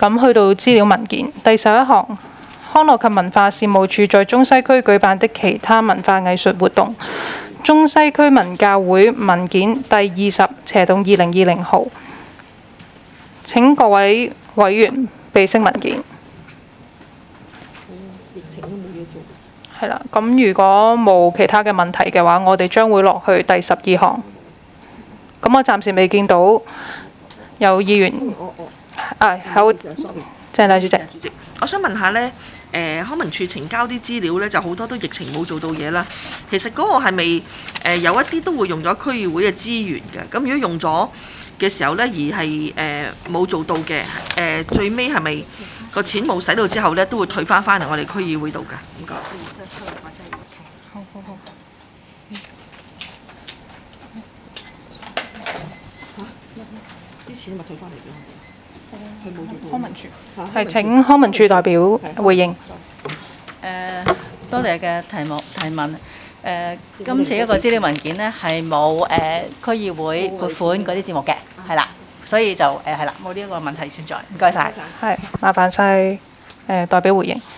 咁去到資料文件第11項，康樂及文化事務署在中西區舉辦的其他文化藝術活動。中西區文教會文件第20/2020號。請各位委員備悉文件。 疫情都冇嘢做。 係啦，咁如果冇其他嘅問題嘅話，我哋將會落去第12項。咁我暫時未見到有議員。好，鄭大主席。 主席，我想問下呢，康文署呈交啲資料呢，就好多都疫情冇做到嘢啦。其實嗰個係咪有一啲都會用咗區議會嘅資源嘅？咁如果用咗嘅時候呢，而係冇做到嘅，最尾係咪個錢冇使到之後呢，都會退翻嚟我哋區議會度㗎？唔該。 好。 啲錢咪退翻嚟俾我哋？佢冇做到。康文署係請康文署代表回應。 多謝嘅提問。今次一個資料文件呢，係冇區議會撥款嗰啲節目嘅，係啦，所以就係啦，冇呢一個問題存在。唔該晒。 係，麻煩晒代表回應。